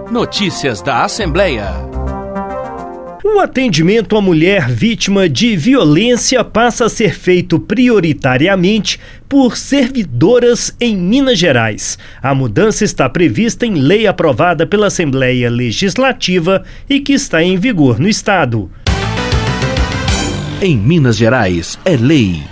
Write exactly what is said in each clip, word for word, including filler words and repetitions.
Notícias da Assembleia. O atendimento à mulher vítima de violência passa a ser feito prioritariamente por servidoras em Minas Gerais. A mudança está prevista em lei aprovada pela Assembleia Legislativa e que está em vigor no estado. Em Minas Gerais, é lei.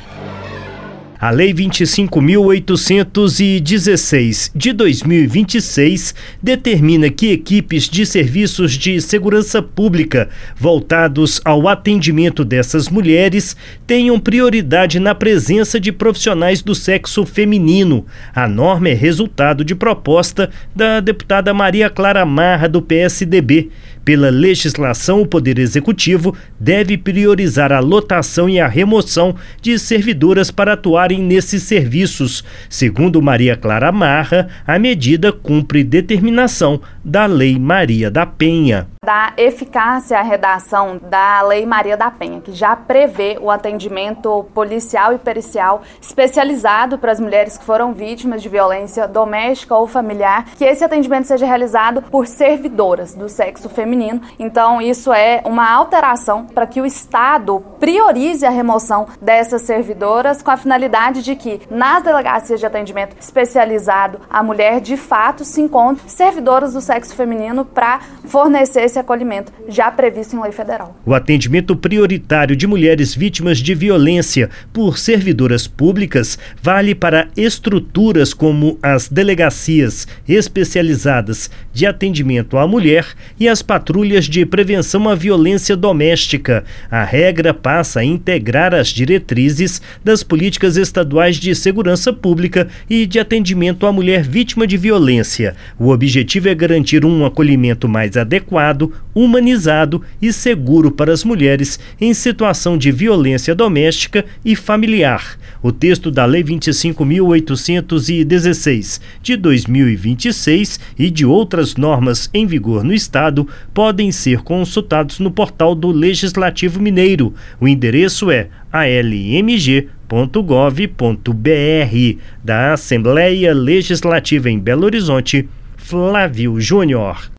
A Lei vinte e cinco mil oitocentos e dezesseis de dois mil e vinte e seis determina que equipes de serviços de segurança pública voltados ao atendimento dessas mulheres tenham prioridade na presença de profissionais do sexo feminino. A norma é resultado de proposta da deputada Maria Clara Marra, do P S D B. Pela legislação, o Poder Executivo deve priorizar a lotação e a remoção de servidoras para atuarem nesses serviços. Segundo Maria Clara Marra, a medida cumpre determinação da Lei Maria da Penha. Da eficácia à redação da Lei Maria da Penha, que já prevê o atendimento policial e pericial especializado para as mulheres que foram vítimas de violência doméstica ou familiar, que esse atendimento seja realizado por servidoras do sexo feminino. Então, isso é uma alteração para que o Estado priorize a remoção dessas servidoras com a finalidade de que nas delegacias de atendimento especializado a mulher de fato se encontre servidoras do sexo feminino para fornecer esse acolhimento já previsto em lei federal. O atendimento prioritário de mulheres vítimas de violência por servidoras públicas vale para estruturas como as delegacias especializadas de atendimento à mulher e as patrulhas de prevenção à violência doméstica. A regra passa a integrar as diretrizes das políticas estaduais de segurança pública e de atendimento à mulher vítima de violência. O objetivo é garantir um acolhimento mais adequado, humanizado e seguro para as mulheres em situação de violência doméstica e familiar. O texto da Lei vinte e cinco mil oitocentos e dezesseis de dois mil e vinte e seis e de outras normas em vigor no estado podem ser consultados no portal do Legislativo Mineiro. O endereço é a l m g ponto gov ponto b r. Da Assembleia Legislativa em Belo Horizonte, Flávio Júnior.